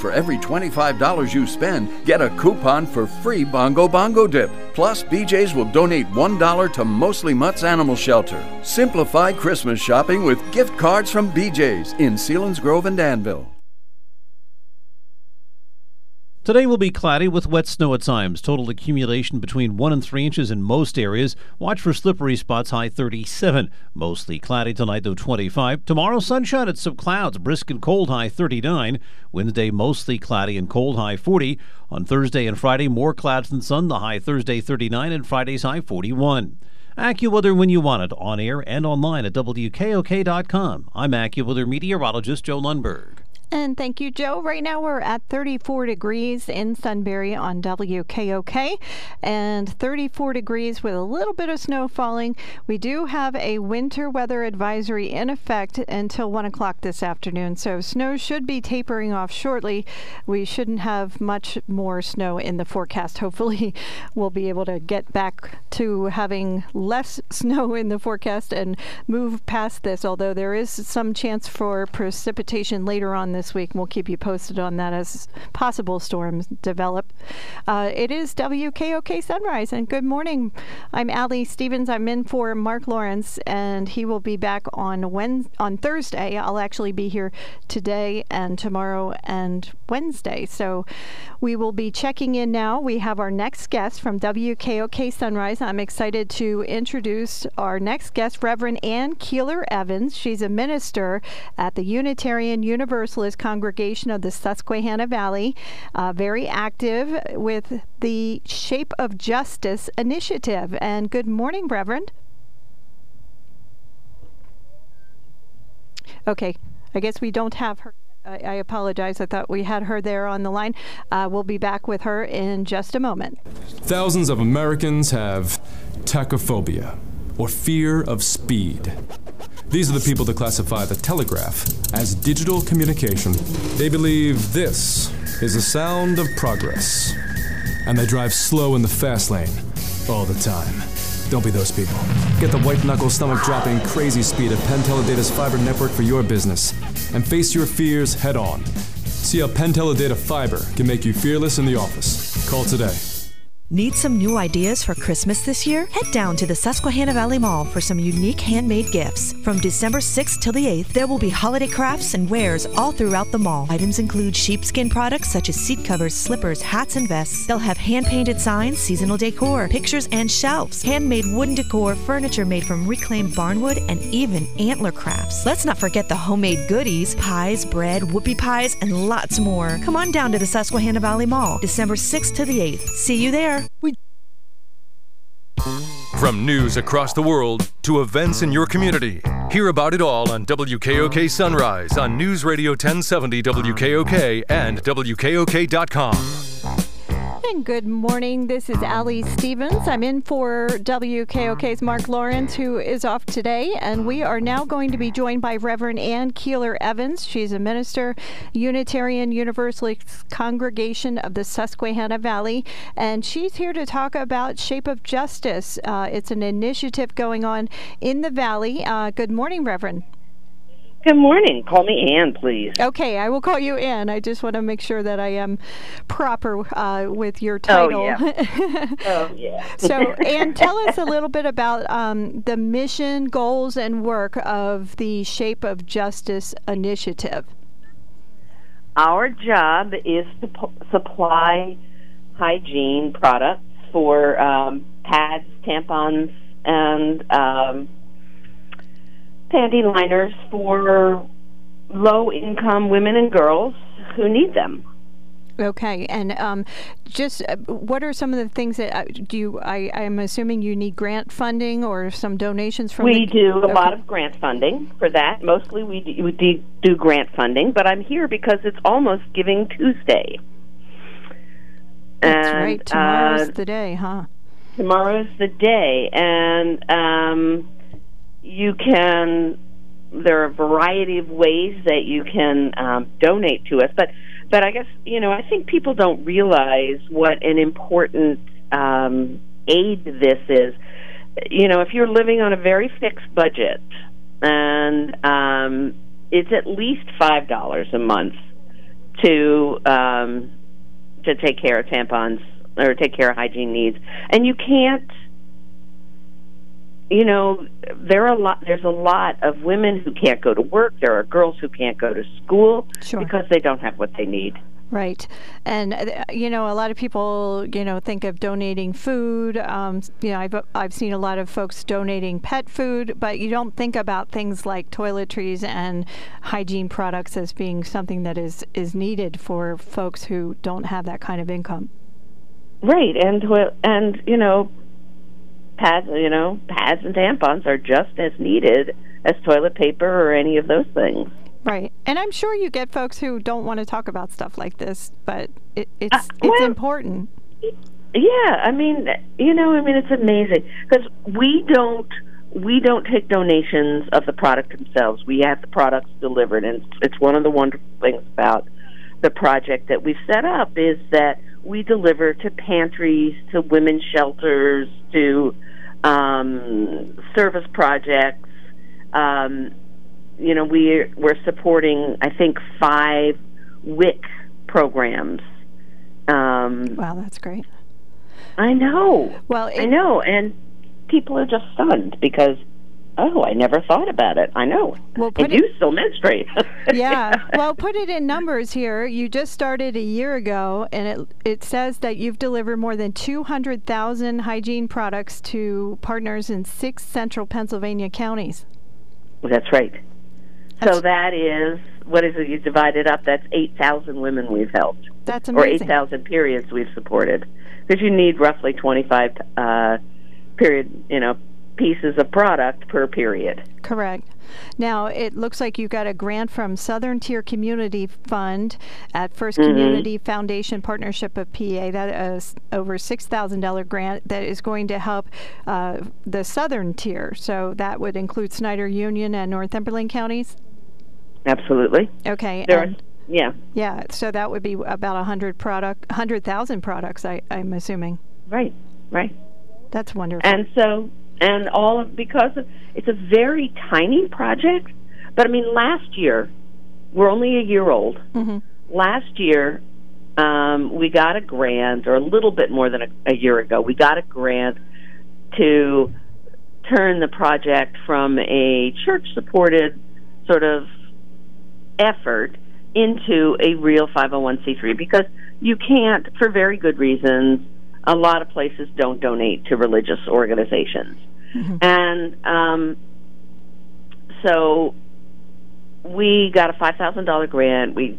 for every $25 you spend, get a coupon for free Bongo Bongo Dip. Plus, BJ's will donate $1 to Mostly Mutts Animal Shelter. Simplify Christmas shopping with gift cards from BJ's in Selinsgrove and Danville. Today will be cloudy with wet snow at times. Total accumulation between 1 and 3 inches in most areas. Watch for slippery spots, high 37. Mostly cloudy tonight, though 25. Tomorrow, sunshine and some clouds, brisk and cold, high 39. Wednesday, mostly cloudy and cold, high 40. On Thursday and Friday, more clouds than sun, the high Thursday 39 and Friday's high 41. AccuWeather when you want it, on air and online at WKOK.com. I'm AccuWeather meteorologist Joe Lundberg. And thank you, Joe. Right now we're at 34 degrees in Sunbury on WKOK and 34 degrees with a little bit of snow falling. We do have a winter weather advisory in effect until 1 o'clock this afternoon, so snow should be tapering off shortly. We shouldn't have much more snow in the forecast. Hopefully we'll be able to get back to having less snow in the forecast and move past this, although there is some chance for precipitation later on this week. We'll keep you posted on that as possible storms develop. It is WKOK Sunrise, and good morning. I'm Allie Stevens. I'm in for Mark Lawrence, and he will be back on Thursday. I'll actually be here today and tomorrow and Wednesday. So we will be checking in now. We have our next guest from WKOK Sunrise. I'm excited to introduce our next guest, Reverend Ann Keeler Evans. She's a minister at the Unitarian Universalist Congregation of the Susquehanna Valley, very active with the Shape of Justice initiative. And good morning, Reverend. Okay, I guess we don't have her. I apologize. I thought we had her there on the line. We'll be back with her in just a moment. Thousands of Americans have tachophobia, or fear of speed. These are the people that classify the telegraph as digital communication. They believe this is a sound of progress, and they drive slow in the fast lane all the time. Don't be those people. Get the white-knuckle, stomach-dropping, crazy speed of Penn Teledata's fiber network for your business, and face your fears head-on. See how Penn Teledata Fiber can make you fearless in the office. Call today. Need some new ideas for Christmas this year? Head down to the Susquehanna Valley Mall for some unique handmade gifts. From December 6th till the 8th, there will be holiday crafts and wares all throughout the mall. Items include sheepskin products such as seat covers, slippers, hats, and vests. They'll have hand-painted signs, seasonal decor, pictures, and shelves. Handmade wooden decor, furniture made from reclaimed barnwood, and even antler crafts. Let's not forget the homemade goodies, pies, bread, whoopie pies, and lots more. Come on down to the Susquehanna Valley Mall, December 6th to the 8th. See you there. From news across the world to events in your community, hear about it all on WKOK Sunrise on News Radio 1070 WKOK and WKOK.com. And good morning. This is Allie Stevens. I'm in for WKOK's Mark Lawrence, who is off today, and we are now going to be joined by Reverend Ann Keeler Evans. She's a minister, Unitarian Universalist Congregation of the Susquehanna Valley, and she's here to talk about Shape of Justice. It's an initiative going on in the Valley. Good morning, Reverend. Good morning. Call me Ann, please. Okay, I will call you Ann. I just want to make sure that I am proper with your title. Oh, yeah. Oh, yeah. So, Ann, tell us a little bit about the mission, goals, and work of the Shape of Justice initiative. Our job is to supply hygiene products for pads, tampons, and panty liners for low-income women and girls who need them. Okay, and just what are some of the things that I'm assuming you need grant funding or some donations from? We do a lot of grant funding for that. Mostly we do grant funding, but I'm here because it's almost Giving Tuesday. That's right. Tomorrow's the day, huh? Tomorrow's the day, and there are a variety of ways that you can donate to us, but I guess, I think people don't realize what an important aid this is. If you're living on a very fixed budget, and it's at least $5 a month to take care of tampons or take care of hygiene needs. And you can't, there's a lot of women who can't go to work. There are girls who can't go to school because they don't have what they need. Right. And, a lot of people, think of donating food. I've seen a lot of folks donating pet food, but you don't think about things like toiletries and hygiene products as being something that is needed for folks who don't have that kind of income. Right. And pads and tampons are just as needed as toilet paper or any of those things. Right. And I'm sure you get folks who don't want to talk about stuff like this, but it's important. Yeah, it's amazing because we don't take donations of the product themselves. We have the products delivered, and it's one of the wonderful things about the project that we've set up is that we deliver to pantries, to women's shelters, to service projects. We're supporting, I think, 5 WIC programs. Wow, that's great. I know. Well, I know, and people are just stunned because, I never thought about it. I know. Well, and you still menstruate. Yeah. Well, put it in numbers here. You just started a year ago, and it says that you've delivered more than 200,000 hygiene products to partners in 6 central Pennsylvania counties. That's right. So that is, what is it, you divide it up, that's 8,000 women we've helped. That's amazing. Or 8,000 periods we've supported. Because you need roughly 25 pieces of product per period. Correct. Now, it looks like you got a grant from Southern Tier Community Fund at First Community Foundation Partnership of PA. That is over $6,000 grant that is going to help the Southern Tier. So that would include Snyder Union and Northumberland counties? Absolutely. Okay. Yeah. Yeah, so that would be about 100,000 products, I'm assuming. Right. That's wonderful. And so, because it's a very tiny project, but last year, we're only a year old. Mm-hmm. Last year, we got a grant, or a little bit more than a year ago, we got a grant to turn the project from a church-supported sort of effort into a real 501c3, because you can't, for very good reasons, a lot of places don't donate to religious organizations. Mm-hmm. And so we got a $5,000 grant. We,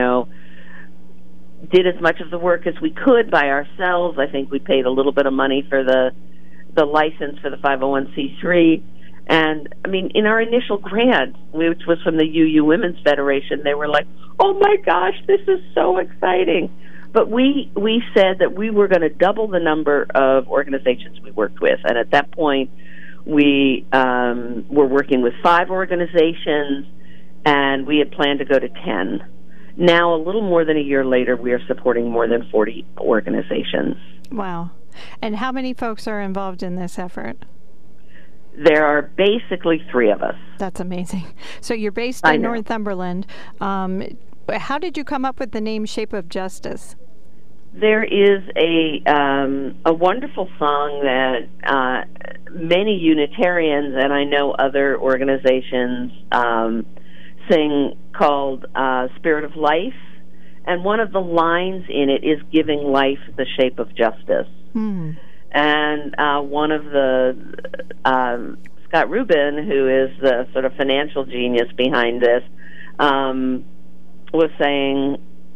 did as much of the work as we could by ourselves. I think we paid a little bit of money for the license for the 501c3. And, in our initial grant, which was from the UU Women's Federation, they were like, oh, my gosh, this is so exciting. But we said that we were going to double the number of organizations we worked with. And at that point, we were working with 5 organizations, and we had planned to go to 10. Now, a little more than a year later, we are supporting more than 40 organizations. Wow. And how many folks are involved in this effort? There are basically 3 of us. That's amazing. So you're based in Northumberland. How did you come up with the name Shape of Justice? There is a wonderful song that many Unitarians, and I know other organizations, sing called Spirit of Life. And one of the lines in it is giving life the shape of justice. Hmm. And one of the, Scott Rubin, who is the sort of financial genius behind this, was saying,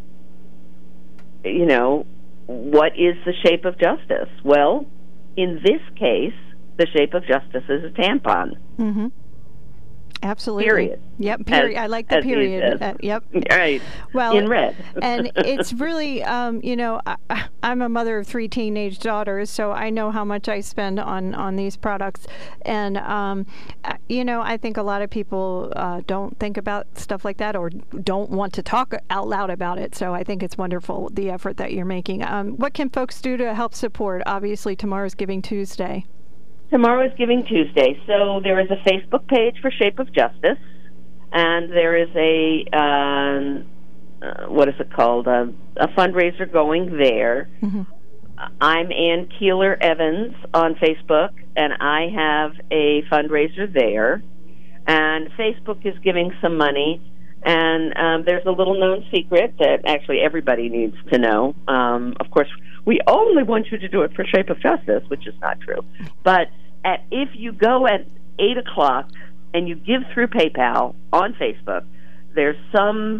what is the shape of justice? Well, in this case, the shape of justice is a tampon. Mm-hmm. Absolutely. Period. Yep, period. I like the period. Yep. Right. Well, in red. And it's really, I'm a mother of 3 teenage daughters, so I know how much I spend on these products. And, I think a lot of people don't think about stuff like that or don't want to talk out loud about it. So I think it's wonderful, the effort that you're making. What can folks do to help support? Obviously, tomorrow's Giving Tuesday. Tomorrow is Giving Tuesday, so there is a Facebook page for Shape of Justice, and there is a what is it called? A fundraiser going there. Mm-hmm. I'm Ann Keeler Evans on Facebook, and I have a fundraiser there. And Facebook is giving some money. And there's a little-known secret that actually everybody needs to know. Of course, we only want you to do it for Shape of Justice, which is not true. But if you go at 8 o'clock and you give through PayPal on Facebook, there's some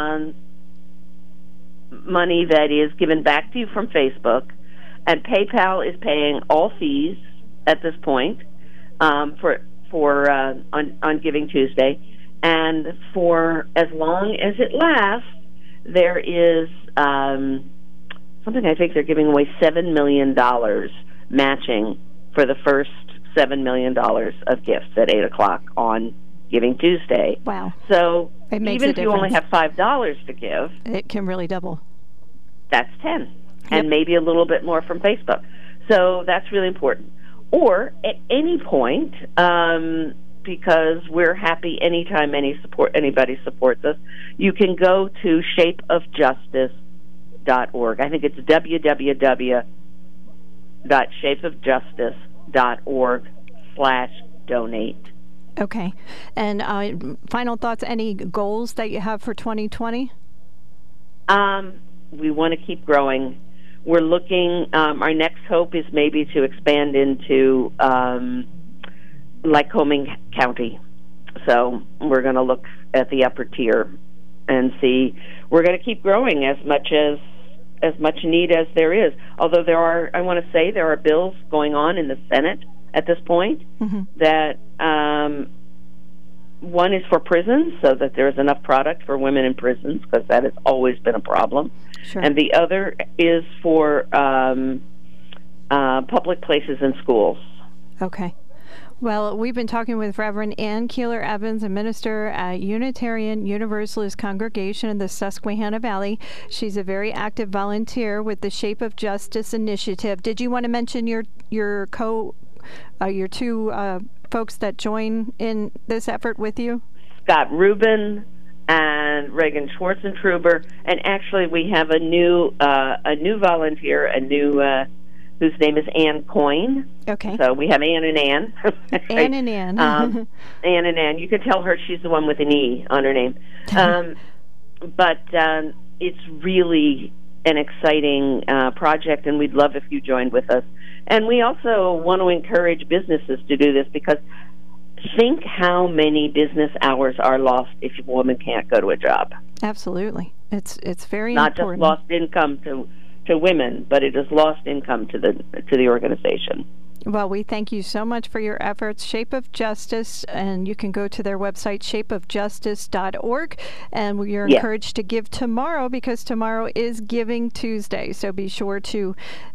money that is given back to you from Facebook, and PayPal is paying all fees at this point on Giving Tuesday. And for as long as it lasts, there is something I think they're giving away $7 million matching for the first $7 million of gifts at 8 o'clock on Giving Tuesday. Wow. So even if you only have $5 to give, it can really double. That's 10, and maybe a little bit more from Facebook. So that's really important. Or at any point, because we're happy anytime anybody supports us, you can go to shapeofjustice.org. I think it's www.shapeofjustice.org/donate. Okay. And final thoughts, any goals that you have for 2020? We want to keep growing. We're looking, our next hope is maybe to expand into Lycoming County. So we're going to look at the upper tier and see. We're going to keep growing as much need as there is. Although there are bills going on in the Senate at this point that one is for prisons, so that there is enough product for women in prisons, because that has always been a problem. Sure. And the other is for public places and schools. Okay. Well, we've been talking with Reverend Ann Keeler Evans, a minister at Unitarian Universalist Congregation in the Susquehanna Valley. She's a very active volunteer with the Shape of Justice initiative. Did you want to mention your two folks that join in this effort with you? Scott Rubin and Reagan Schwarzentruber, and actually we have a new volunteer, whose name is Ann Coyne. Okay. So we have Ann and Ann. Ann and Ann. Ann and Ann. You can tell her she's the one with an E on her name. But it's really an exciting project, and we'd love if you joined with us. And we also want to encourage businesses to do this, because think how many business hours are lost if a woman can't go to a job. Absolutely. It's very not important. Not just lost income to women, but it is lost income to the organization. Well, we thank you so much for your efforts, Shape of Justice, and you can go to their website, shapeofjustice.org, and you're encouraged to give tomorrow, because tomorrow is Giving Tuesday. So be sure to,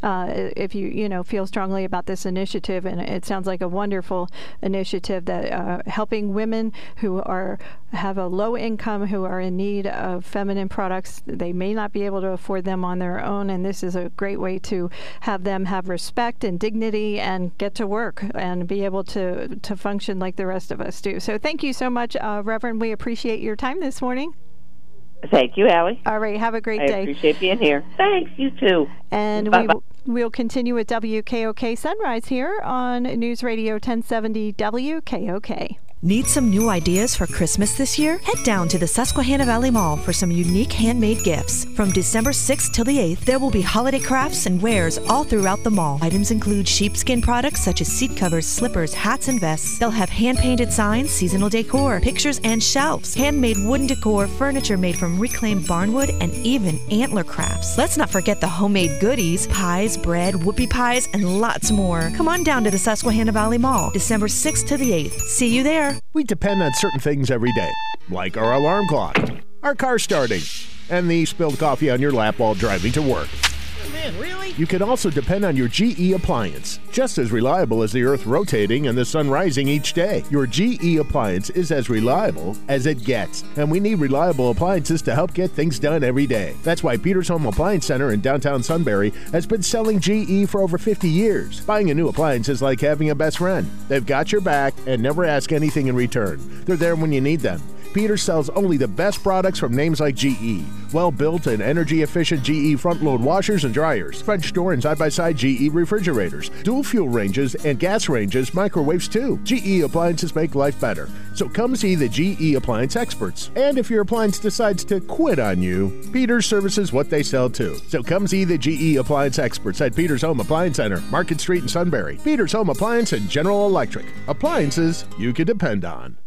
if you feel strongly about this initiative, and it sounds like a wonderful initiative that helping women who have a low income, who are in need of feminine products. They may not be able to afford them on their own, and this is a great way to have them have respect and dignity and get to work and be able to function like the rest of us do. So thank you so much, Reverend. We appreciate your time this morning. Thank you, Allie. All right. Have a great day. I appreciate being here. Thanks. You too. And we'll continue with WKOK Sunrise here on News Radio 1070 WKOK. Need some new ideas for Christmas this year? Head down to the Susquehanna Valley Mall for some unique handmade gifts. From December 6th till the 8th, there will be holiday crafts and wares all throughout the mall. Items include sheepskin products such as seat covers, slippers, hats, and vests. They'll have hand-painted signs, seasonal decor, pictures, and shelves, handmade wooden decor, furniture made from reclaimed barnwood, and even antler crafts. Let's not forget the homemade goodies, pies, bread, whoopie pies, and lots more. Come on down to the Susquehanna Valley Mall, December 6th to the 8th. See you there. We depend on certain things every day, like our alarm clock, our car starting, and the spilled coffee on your lap while driving to work. Man, really? You can also depend on your GE appliance, just as reliable as the Earth rotating and the sun rising each day. Your GE appliance is as reliable as it gets, and we need reliable appliances to help get things done every day. That's why Peters Home Appliance Center in downtown Sunbury has been selling GE for over 50 years. Buying a new appliance is like having a best friend. They've got your back and never ask anything in return. They're there when you need them. Peters sells only the best products from names like GE. Well-built and energy-efficient GE front-load washers and dryers, French door and side-by-side GE refrigerators, dual fuel ranges, and gas ranges, microwaves too. GE appliances make life better. So come see the GE appliance experts. And if your appliance decides to quit on you, Peters services what they sell too. So come see the GE appliance experts at Peters Home Appliance Center, Market Street in Sunbury. Peters Home Appliance and General Electric. Appliances you can depend on.